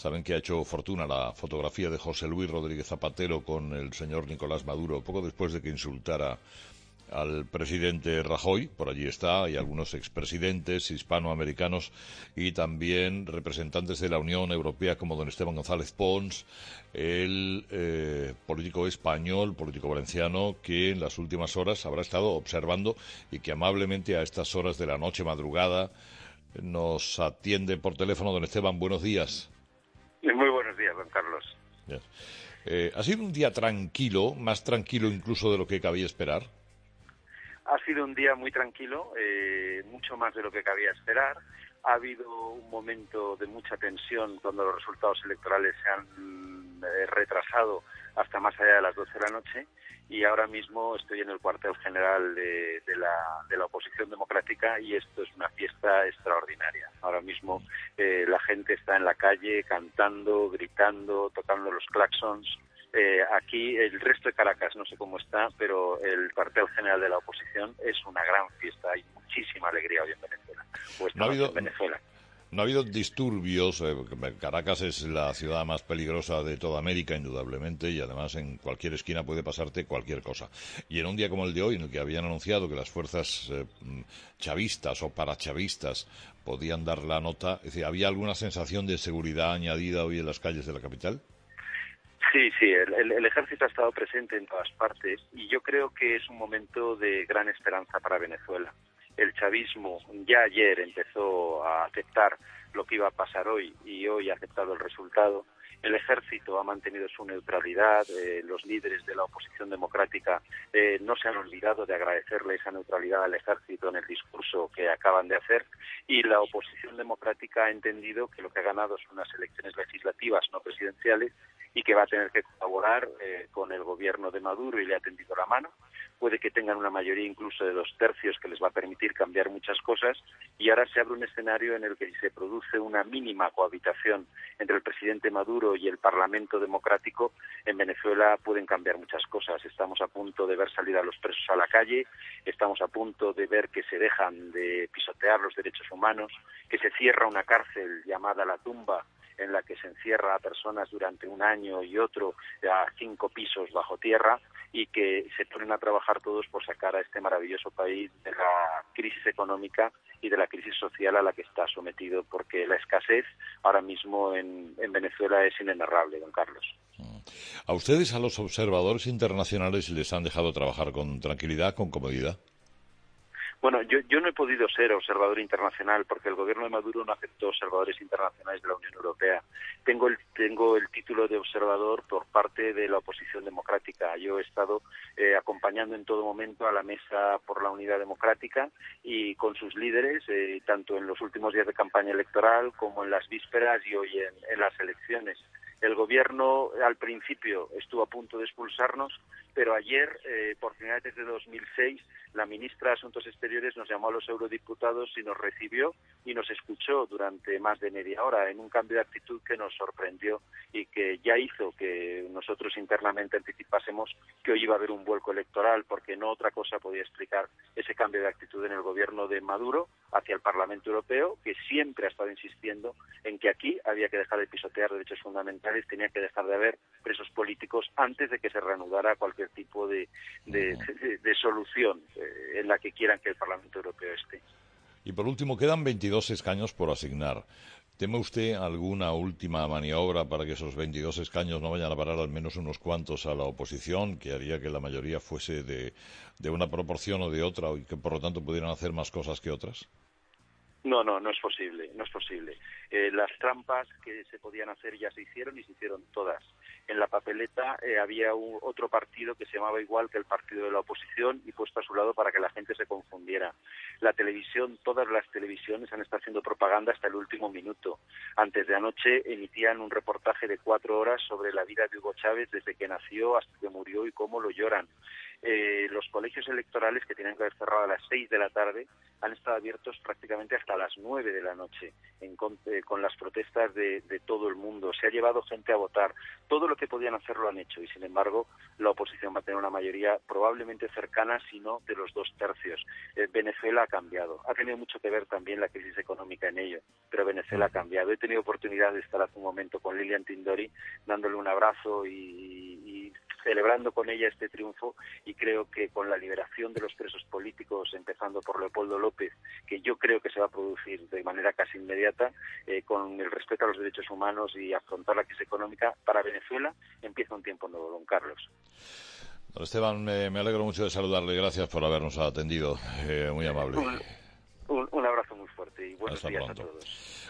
Saben que ha hecho fortuna la fotografía de José Luis Rodríguez Zapatero con el señor Nicolás Maduro, poco después de que insultara al presidente Rajoy. Por allí está, y algunos expresidentes hispanoamericanos y también representantes de la Unión Europea como don Esteban González Pons, el político español, político valenciano, que en las últimas horas habrá estado observando y que amablemente a estas horas de la noche madrugada nos atiende por teléfono. Don Esteban, buenos días. Muy buenos días, don Carlos. Yes. ¿Ha sido un día tranquilo, más tranquilo incluso de lo que cabía esperar? Ha sido un día muy tranquilo, mucho más de lo que cabía esperar. Ha habido un momento de mucha tensión cuando los resultados electorales se han retrasado hasta más allá de las 12 de la noche, y ahora mismo estoy en el cuartel general de la oposición democrática, y esto es una fiesta extraordinaria. Ahora mismo la gente está en la calle cantando, gritando, tocando los claxons. Aquí el resto de Caracas no sé cómo está, pero el cuartel general de la oposición es una gran fiesta. Hay muchísima alegría hoy en Venezuela. En Venezuela. No ha habido disturbios. Caracas es la ciudad más peligrosa de toda América, indudablemente, y además en cualquier esquina puede pasarte cualquier cosa. Y en un día como el de hoy, en el que habían anunciado que las fuerzas chavistas o parachavistas podían dar la nota, es decir, ¿había alguna sensación de seguridad añadida hoy en las calles de la capital? Sí, el ejército ha estado presente en todas partes, y yo creo que es un momento de gran esperanza para Venezuela. El chavismo ya ayer empezó a aceptar lo que iba a pasar hoy, y hoy ha aceptado el resultado. El ejército ha mantenido su neutralidad. Los líderes de la oposición democrática no se han olvidado de agradecerle esa neutralidad al ejército en el discurso que acaban de hacer, y la oposición democrática ha entendido que lo que ha ganado son unas elecciones legislativas, no presidenciales, y que va a tener que colaborar con el gobierno de Maduro, y le ha tendido la mano. Puede que tengan una mayoría incluso de 2/3 que les va a permitir cambiar muchas cosas, y ahora se abre un escenario en el que se produce una mínima cohabitación entre el presidente Maduro y el Parlamento democrático. En Venezuela pueden cambiar muchas cosas. Estamos a punto de ver salir a los presos a la calle, estamos a punto de ver que se dejan de pisotear los derechos humanos, que se cierra una cárcel llamada La Tumba, en la que se encierra a personas durante un año y otro a 5 pisos bajo tierra, y que se ponen a trabajar todos por sacar a este maravilloso país de la crisis económica y de la crisis social a la que está sometido, porque la escasez ahora mismo en Venezuela es inenarrable, don Carlos. ¿A ustedes, a los observadores internacionales, les han dejado trabajar con tranquilidad, con comodidad? Bueno, yo no he podido ser observador internacional porque el gobierno de Maduro no aceptó observadores internacionales de la Unión Europea. Tengo el título de observador por parte de la oposición democrática. Yo he estado acompañando en todo momento a la Mesa por la Unidad Democrática y con sus líderes, tanto en los últimos días de campaña electoral como en las vísperas y hoy en las elecciones. El gobierno al principio estuvo a punto de expulsarnos, pero ayer, por primera vez desde 2006, la ministra de Asuntos Exteriores nos llamó a los eurodiputados y nos recibió y nos escuchó durante más de media hora, en un cambio de actitud que nos sorprendió y que ya hizo que nosotros internamente anticipásemos que hoy iba a haber un vuelco electoral, porque no otra cosa podía explicar ese cambio de actitud en el gobierno de Maduro hacia el Parlamento Europeo, que siempre ha estado insistiendo en que aquí había que dejar de pisotear derechos fundamentales, tenía que dejar de haber presos políticos antes de que se reanudara cualquier tipo de solución en la que quieran que el Parlamento Europeo esté. Y por último, quedan 22 escaños por asignar. ¿Teme usted alguna última maniobra para que esos 22 escaños no vayan a parar al menos unos cuantos a la oposición, que haría que la mayoría fuese de una proporción o de otra, y que por lo tanto pudieran hacer más cosas que otras? No es posible. Las trampas que se podían hacer ya se hicieron, y se hicieron todas. En la papeleta había otro partido que se llamaba igual que el partido de la oposición y puesto a su lado para que la gente se confundiera. La televisión, todas las televisiones han estado haciendo propaganda hasta el último minuto. Antes de anoche emitían un reportaje de 4 horas sobre la vida de Hugo Chávez desde que nació hasta que murió y cómo lo lloran. Los colegios electorales, que tenían que haber cerrado a las 6 de la tarde, han estado abiertos prácticamente hasta las 9 de la noche, con las protestas de todo el mundo. se ha llevado gente a votar. Todo lo que podían hacer lo han hecho y, sin embargo, la oposición va a tener una mayoría probablemente cercana, si no de los 2/3. Venezuela ha cambiado. Ha tenido mucho que ver también la crisis económica en ello, pero Venezuela ha cambiado. He tenido oportunidad de estar hace un momento con Lilian Tindori, dándole un abrazo y celebrando con ella este triunfo, y creo que con la liberación de los presos políticos, empezando por Leopoldo López, que yo creo que se va a producir de manera casi inmediata, con el respeto a los derechos humanos y afrontar la crisis económica, para Venezuela empieza un tiempo nuevo, don Carlos. Don Esteban, me alegro mucho de saludarle. Gracias por habernos atendido. Muy amable. Un abrazo muy fuerte y buenos Hasta días pronto. a todos.